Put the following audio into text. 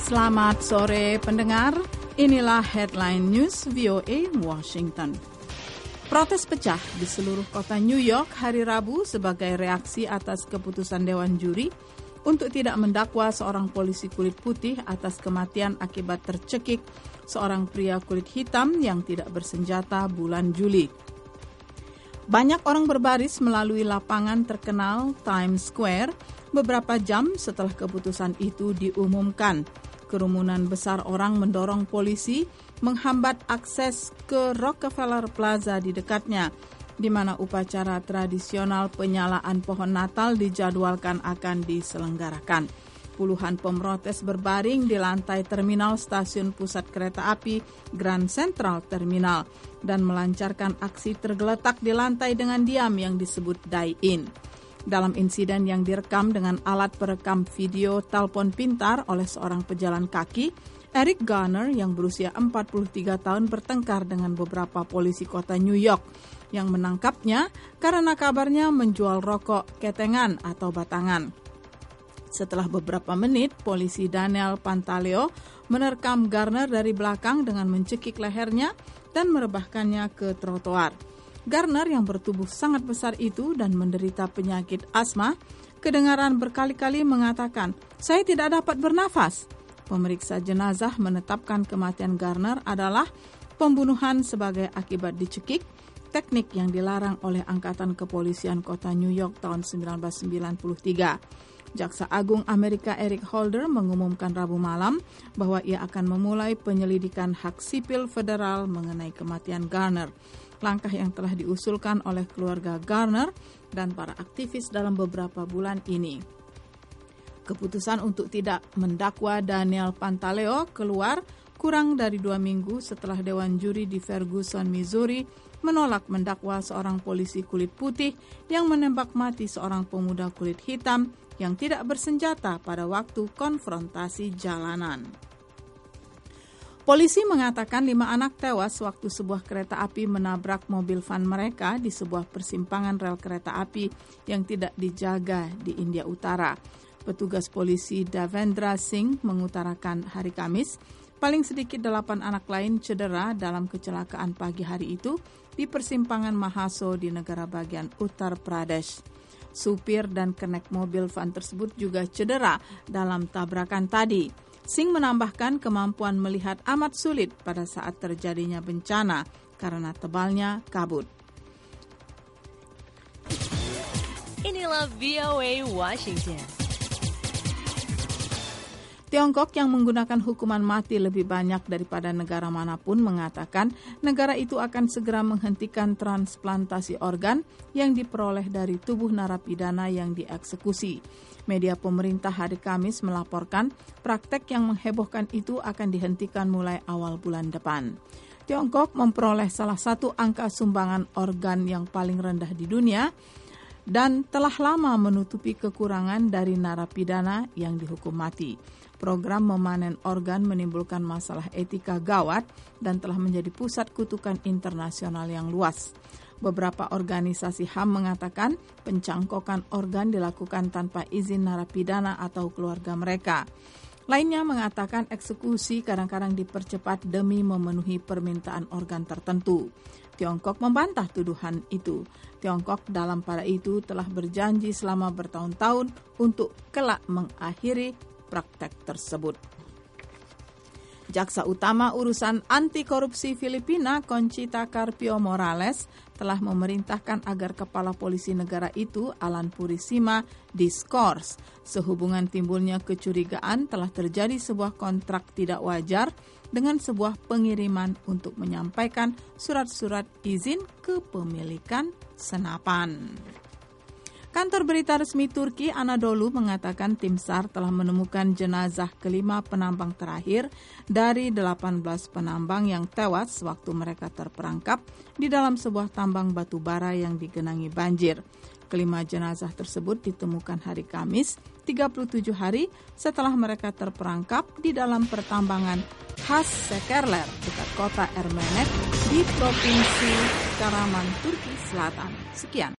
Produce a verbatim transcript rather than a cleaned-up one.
Selamat sore pendengar, inilah Headline News V O A Washington. Protes pecah di seluruh kota New York hari Rabu sebagai reaksi atas keputusan Dewan Juri untuk tidak mendakwa seorang polisi kulit putih atas kematian akibat tercekik seorang pria kulit hitam yang tidak bersenjata bulan Juli. Banyak orang berbaris melalui lapangan terkenal Times Square beberapa jam setelah keputusan itu diumumkan. Kerumunan besar orang mendorong polisi menghambat akses ke Rockefeller Plaza di dekatnya, di mana upacara tradisional penyalaan pohon Natal dijadwalkan akan diselenggarakan. Puluhan pemrotes berbaring di lantai terminal stasiun pusat kereta api Grand Central Terminal dan melancarkan aksi tergeletak di lantai dengan diam yang disebut die-in. Dalam insiden yang direkam dengan alat perekam video telepon pintar oleh seorang pejalan kaki, Eric Garner yang berusia empat puluh tiga tahun bertengkar dengan beberapa polisi kota New York yang menangkapnya karena kabarnya menjual rokok ketengan atau batangan. Setelah beberapa menit, polisi Daniel Pantaleo menerkam Garner dari belakang dengan mencekik lehernya dan merebahkannya ke trotoar. Garner yang bertubuh sangat besar itu dan menderita penyakit asma, kedengaran berkali-kali mengatakan, "Saya tidak dapat bernafas." Pemeriksa jenazah menetapkan kematian Garner adalah pembunuhan sebagai akibat dicekik, teknik yang dilarang oleh Angkatan Kepolisian Kota New York tahun sembilan belas sembilan puluh tiga. Jaksa Agung Amerika Eric Holder mengumumkan Rabu malam bahwa ia akan memulai penyelidikan hak sipil federal mengenai kematian Garner. Langkah yang telah diusulkan oleh keluarga Garner dan para aktivis dalam beberapa bulan ini. Keputusan untuk tidak mendakwa Daniel Pantaleo keluar kurang dari dua minggu setelah Dewan Juri di Ferguson, Missouri menolak mendakwa seorang polisi kulit putih yang menembak mati seorang pemuda kulit hitam yang tidak bersenjata pada waktu konfrontasi jalanan. Polisi mengatakan lima anak tewas waktu sebuah kereta api menabrak mobil van mereka di sebuah persimpangan rel kereta api yang tidak dijaga di India Utara. Petugas polisi Davendra Singh mengutarakan hari Kamis, paling sedikit delapan anak lain cedera dalam kecelakaan pagi hari itu di persimpangan Mahaso di negara bagian Uttar Pradesh. Supir dan kenek mobil van tersebut juga cedera dalam tabrakan tadi. Singh menambahkan kemampuan melihat amat sulit pada saat terjadinya bencana karena tebalnya kabut. Inilah V O A Washington. Tiongkok yang menggunakan hukuman mati lebih banyak daripada negara manapun mengatakan negara itu akan segera menghentikan transplantasi organ yang diperoleh dari tubuh narapidana yang dieksekusi. Media pemerintah hari Kamis melaporkan praktek yang menghebohkan itu akan dihentikan mulai awal bulan depan. Tiongkok memperoleh salah satu angka sumbangan organ yang paling rendah di dunia dan telah lama menutupi kekurangan dari narapidana yang dihukum mati. Program memanen organ menimbulkan masalah etika gawat dan telah menjadi pusat kutukan internasional yang luas. Beberapa organisasi H A M mengatakan pencangkokan organ dilakukan tanpa izin narapidana atau keluarga mereka. Lainnya mengatakan eksekusi kadang-kadang dipercepat demi memenuhi permintaan organ tertentu. Tiongkok membantah tuduhan itu. Tiongkok dalam pada itu telah berjanji selama bertahun-tahun untuk kelak mengakhiri praktek tersebut. Jaksa Utama Urusan Anti Korupsi Filipina, Conchita Carpio Morales, telah memerintahkan agar kepala polisi negara itu, Alan Purisima, diskors. Sehubungan timbulnya kecurigaan telah terjadi sebuah kontrak tidak wajar dengan sebuah pengiriman untuk menyampaikan surat-surat izin kepemilikan senapan. Kantor berita resmi Turki Anadolu mengatakan tim SAR telah menemukan jenazah kelima penambang terakhir dari delapan belas penambang yang tewas waktu mereka terperangkap di dalam sebuah tambang batu bara yang digenangi banjir. Kelima jenazah tersebut ditemukan hari Kamis, tiga puluh tujuh hari setelah mereka terperangkap di dalam pertambangan khas Sekerler dekat kota Ermenek di Provinsi Karaman, Turki Selatan. Sekian.